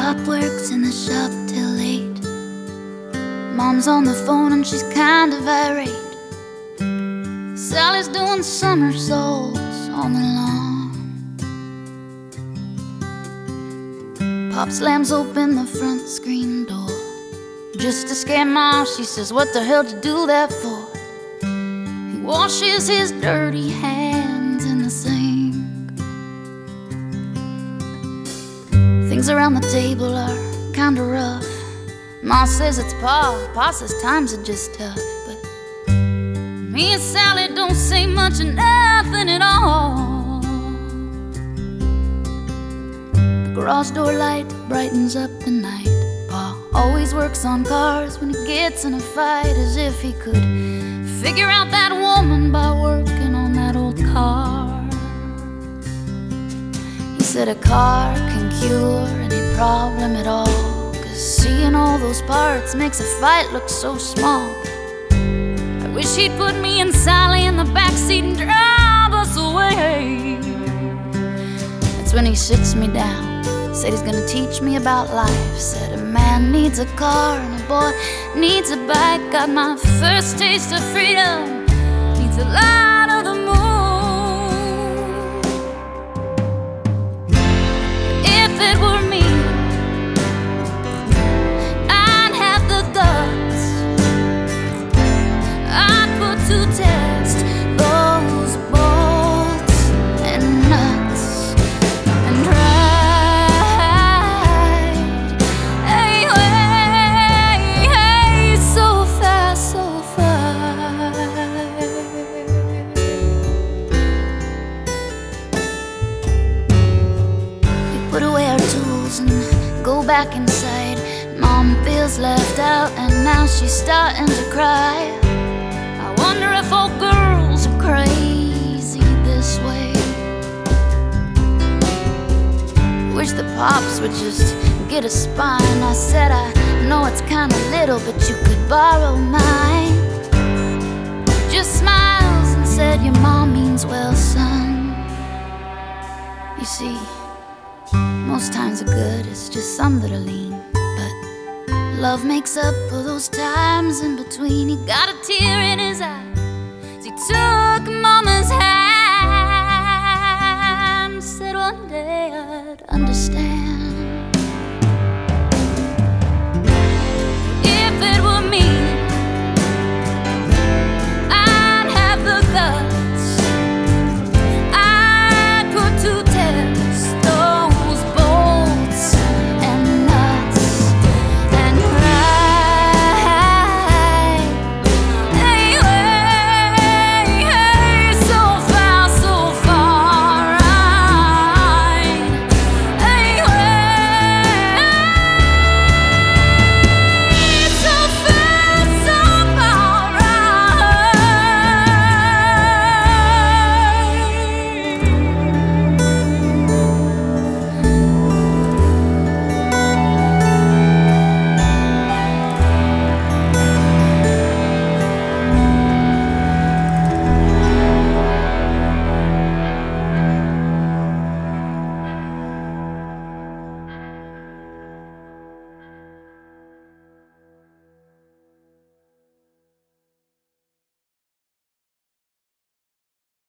Pop works in the shop till 8. Mom's on the phone and she's kind of irate. Sally's doing somersaults on the lawn. Pop slams open the front screen door just to scare Mom. She says, "What the hell did you do that for?" He washes his dirty hands in the sink. Things around the table are kinda rough. Ma says it's Pa says times are just tough. But me and Sally don't say much of nothing at all. The garage door light brightens up the night. Pa always works on cars when he gets in a fight, as if he could figure out that woman by working on that old car. He said a car can cure any problem at all, 'cause seeing all those parts makes a fight look so small. I wish he'd put me and Sally in the backseat and drive us away. That's when he sits me down, said he's gonna teach me about life. Said a man needs a car and a boy needs a bike. Got my first taste of freedom, needs a light of the moon. If it were me, I'd have the guts. I'd put to test those bolts and nuts and ride, hey, hey, hey, so fast, so fast. We put away our tools and go back inside. Mom feels left out and now she's starting to cry. I wonder if all girls are crazy this way. Wish the Pops would just get a spine. I said I know it's kinda little, but you could borrow mine. Just smiles and said, "Your mom means well, son." You see, most times are good, it's just some that are lean. But love makes up for those times in between. He got a tear in his eye as he took Mama's hand. Said one day I'd understand.